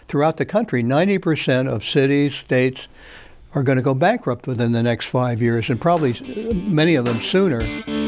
throughout the country, 90% of cities, states are going to go bankrupt within the next 5 years, and probably many of them sooner.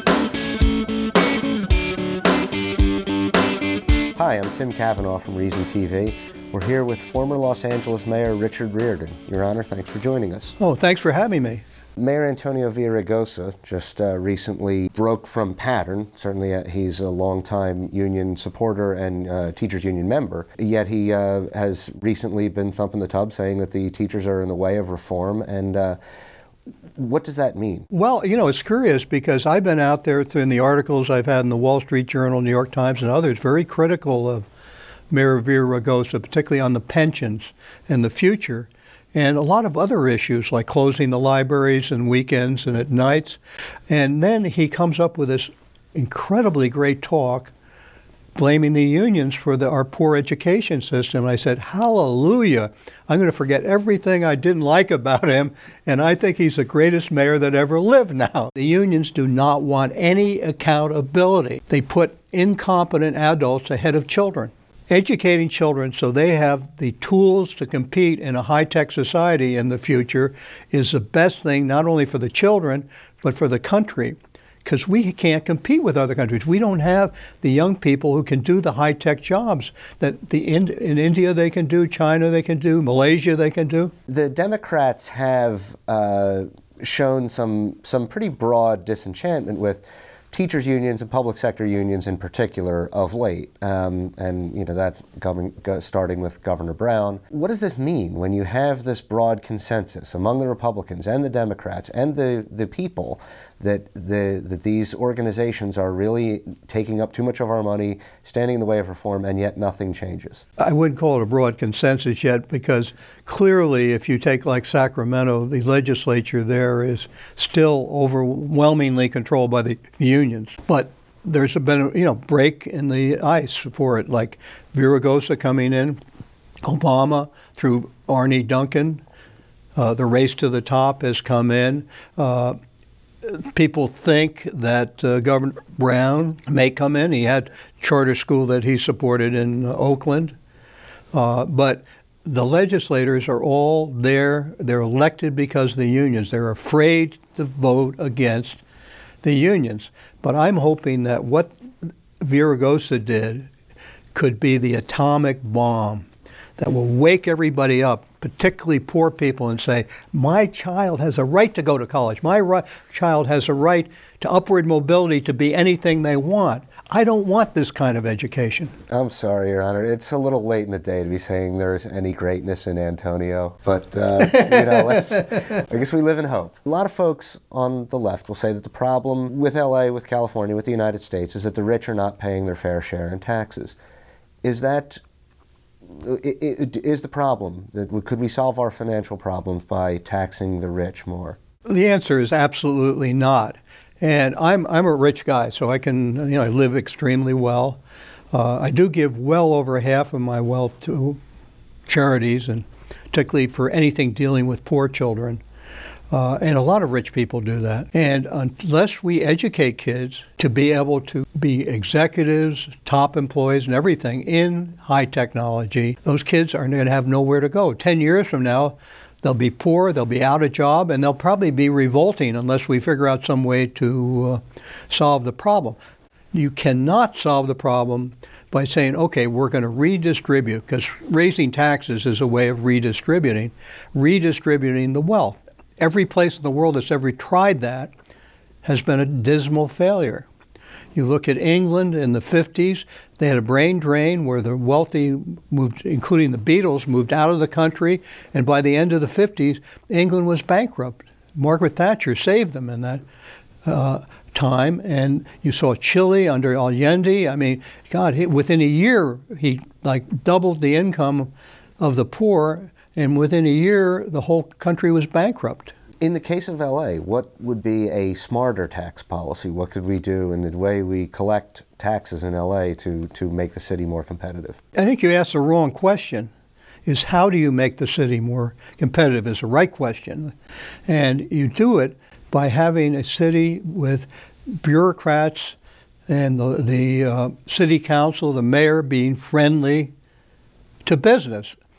Hi, I'm Tim Cavanaugh from Reason TV. We're here with former Los Angeles Mayor Richard Riordan. Your Honor, thanks for joining us. Oh, thanks for having me. Mayor Antonio Villaraigosa just recently broke from pattern. Certainly he's a longtime union supporter and teachers union member, yet he has recently been thumping the tub saying that the teachers are in the way of reform. And what does that mean? Well, it's curious because I've been out there in the articles I've had in the Wall Street Journal, New York Times, and others, very critical of Mayor Villaraigosa, particularly on the pensions and the future. And a lot of other issues like closing the libraries and weekends and at nights. And then he comes up with this incredibly great talk blaming the unions for our poor education system. And I said, hallelujah, I'm going to forget everything I didn't like about him, and I think he's the greatest mayor that ever lived now. The unions do not want any accountability. They put incompetent adults ahead of children. Educating children so they have the tools to compete in a high-tech society in the future is the best thing, not only for the children, but for the country, because we can't compete with other countries. We don't have the young people who can do the high-tech jobs that in India they can do, China they can do, Malaysia they can do. The Democrats have shown some pretty broad disenchantment with teachers unions and public sector unions in particular of late, and that starting with Governor Brown. What does this mean when you have this broad consensus among the Republicans and the Democrats and the people that these organizations are really taking up too much of our money, standing in the way of reform, and yet nothing changes? I wouldn't call it a broad consensus yet, because clearly if you take like Sacramento, the legislature there is still overwhelmingly controlled by the unions. But there's been a break in the ice for it, like Villaraigosa coming in, Obama through Arne Duncan, the race to the top has come in. People think that Governor Brown may come in. He had charter school that he supported in Oakland. But the legislators are all there. They're elected because of the unions. They're afraid to vote against the unions. But I'm hoping that what Villaraigosa did could be the atomic bomb that will wake everybody up, particularly poor people, and say, my child has a right to go to college. My child has a right to upward mobility to be anything they want. I don't want this kind of education. I'm sorry, Your Honor. It's a little late in the day to be saying there's any greatness in Antonio, but I guess we live in hope. A lot of folks on the left will say that the problem with LA, with California, with the United States is that the rich are not paying their fair share in taxes. Is the problem that could we solve our financial problems by taxing the rich more? The answer is absolutely not. And I'm a rich guy, so I can I live extremely well. I do give well over half of my wealth to charities, and particularly for anything dealing with poor children. And a lot of rich people do that. And unless we educate kids to be able to be executives, top employees and everything in high technology, those kids are going to have nowhere to go. 10 years from now, they'll be poor, they'll be out of job, and they'll probably be revolting unless we figure out some way to solve the problem. You cannot solve the problem by saying, okay, we're going to redistribute, because raising taxes is a way of redistributing the wealth. Every place in the world that's ever tried that has been a dismal failure. You look at England in the 50s, they had a brain drain where the wealthy moved, including the Beatles, moved out of the country, and by the end of the 50s, England was bankrupt. Margaret Thatcher saved them in that time, and you saw Chile under Allende. I mean, God, within a year, he doubled the income of the poor, and within a year, the whole country was bankrupt. In the case of LA, what would be a smarter tax policy? What could we do in the way we collect taxes in LA to make the city more competitive? I think you asked the wrong question. Is how do you make the city more competitive is the right question. And you do it by having a city with bureaucrats and the city council, the mayor being friendly to business.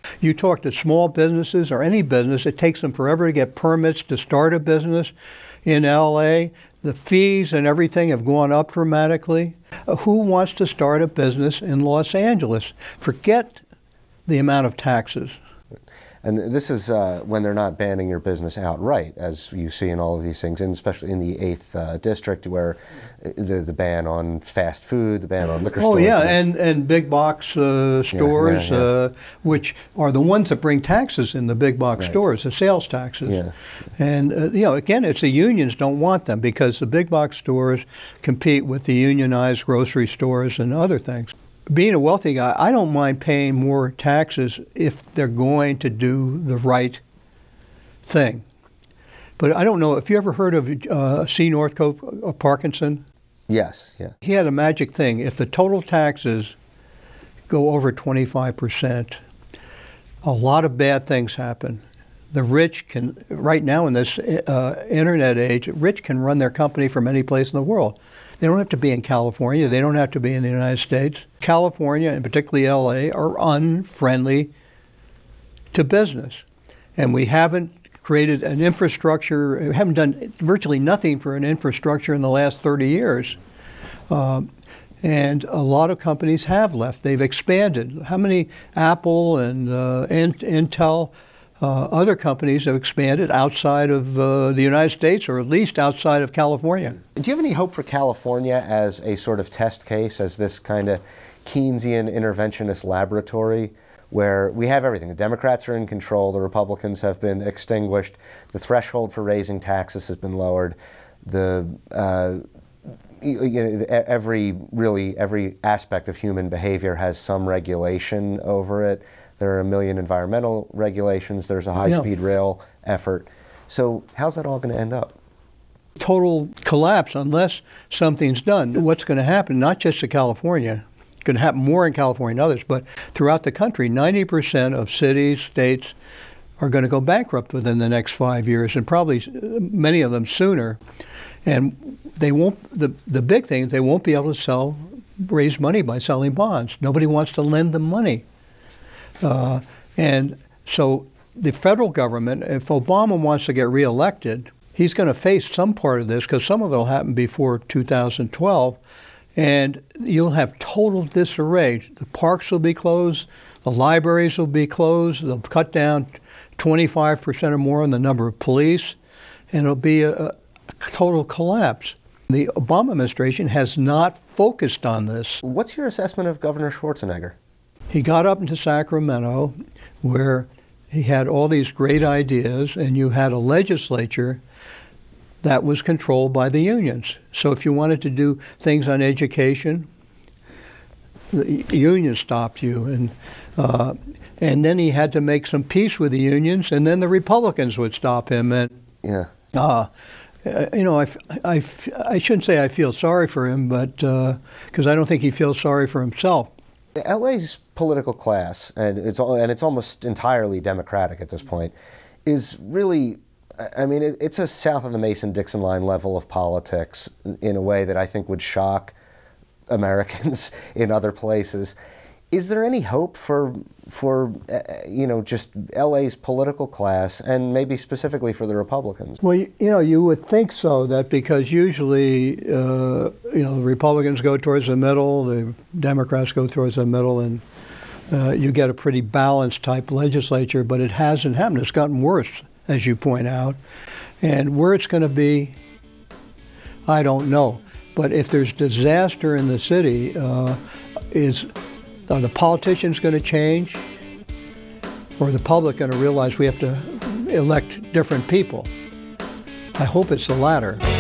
You talk to small businesses or any business, it takes them forever to get permits to start a business. In LA, the fees and everything have gone up dramatically. Who wants to start a business in Los Angeles? Forget the amount of taxes. And this is when they're not banning your business outright, as you see in all of these things, and especially in the 8th District, where the ban on fast food, the ban on liquor stores. Oh, yeah, and big box stores, which are the ones that bring taxes in, the big box stores, the sales taxes. Yeah. And, again, it's the unions don't want them because the big box stores compete with the unionized grocery stores and other things. Being a wealthy guy, I don't mind paying more taxes if they're going to do the right thing. But I don't know, if you ever heard of C. Northcote Parkinson? Yes, yeah. He had a magic thing. If the total taxes go over 25%, a lot of bad things happen. The rich can, right now in this internet age, rich can run their company from any place in the world. They don't have to be in California. They don't have to be in the United States. California, and particularly LA, are unfriendly to business. And we haven't created an infrastructure, we haven't done virtually nothing for an infrastructure in the last 30 years. And a lot of companies have left. They've expanded. How many Apple and Intel, other companies have expanded outside of the United States, or at least outside of California? Do you have any hope for California as a sort of test case, as this kind of Keynesian interventionist laboratory where we have everything? The Democrats are in control, the Republicans have been extinguished, the threshold for raising taxes has been lowered, every aspect of human behavior has some regulation over it. There are a million environmental regulations, there's a high-speed rail effort. So how's that all going to end up? Total collapse unless something's done. What's going to happen, not just to California, it's going to happen more in California than others, but throughout the country, 90% of cities, states are going to go bankrupt within the next 5 years, and probably many of them sooner. And they won't, the big thing is they won't be able to raise money by selling bonds. Nobody wants to lend them money. And so the federal government, if Obama wants to get reelected, he's going to face some part of this, because some of it will happen before 2012, and you'll have total disarray. The parks will be closed, the libraries will be closed, they'll cut down 25% or more on the number of police, and it'll be a total collapse. The Obama administration has not focused on this. What's your assessment of Governor Schwarzenegger? He got up into Sacramento, where he had all these great ideas, and you had a legislature that was controlled by the unions. So if you wanted to do things on education, the unions stopped you. And then he had to make some peace with the unions, and then the Republicans would stop him. And I shouldn't say I feel sorry for him, but because I don't think he feels sorry for himself. LA's political class, and it's almost entirely Democratic at this point, is really, I mean, it's a south of the Mason-Dixon line level of politics in a way that I think would shock Americans in other places. Is there any hope for just LA's political class, and maybe specifically for the Republicans? Well, you would think so, that because usually, the Republicans go towards the middle, the Democrats go towards the middle, and you get a pretty balanced type legislature, but it hasn't happened. It's gotten worse, as you point out. And where it's going to be, I don't know. But if there's disaster in the city, are the politicians going to change, or the public going to realize we have to elect different people? I hope it's the latter.